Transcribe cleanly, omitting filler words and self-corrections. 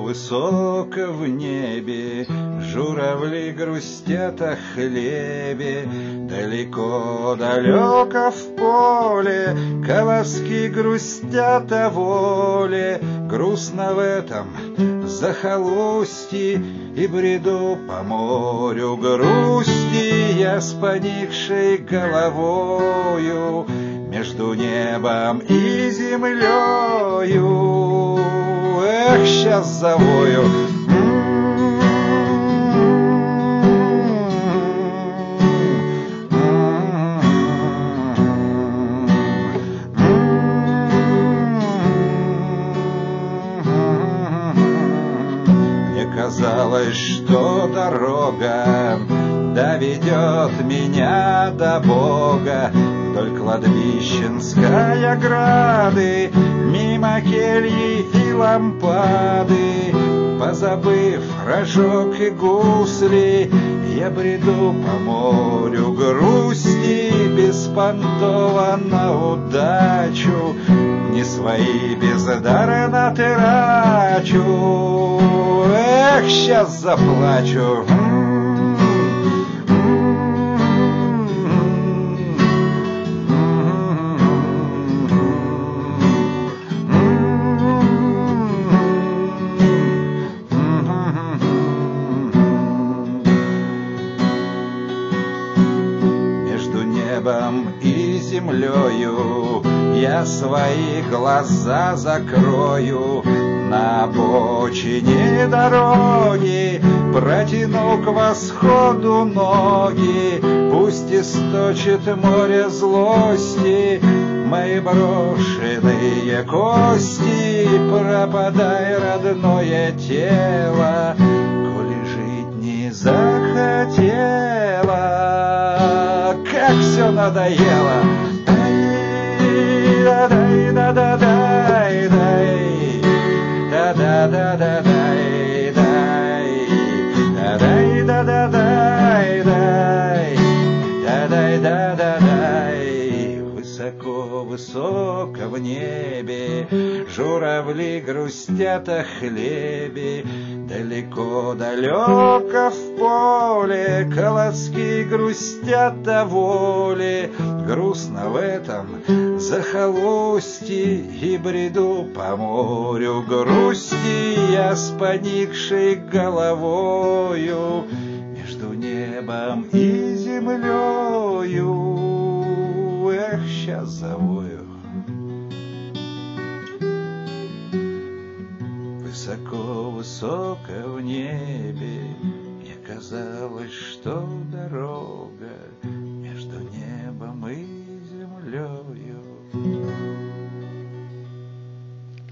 высоко в небе, журавли грустят о хлебе. Далеко-далеко в поле колоски грустят о воле. Грустно в этом захолустье, и бреду по морю грусти я с поникшей головою между небом и землею. Эх, сейчас завою. Мне казалось, что дорога доведет меня до Бога вдоль кладбищенской ограды, мимо кельи и лампады. Позабыв рожок и гусли, я бреду по морю грусти, беспонтово на удачу, не свои бездарно трачу. Эх, сейчас заплачу. И землею я свои глаза закрою. На обочине дороги протяну к восходу ноги. Пусть источит море злости мои брошенные кости. Пропадай, родное тело, коли жить не захотела. Как все надоело. Высоко-высоко в небе журавли грустят о хлебе. Далеко-далеко в поле колоски грустят о воле. Грустно в этом захолустье, и бреду по морю грусти я с поникшей головою между небом и землею. Эх, сейчас завою. Высоко-высоко в небе мне казалось, что дорога между небом и землею.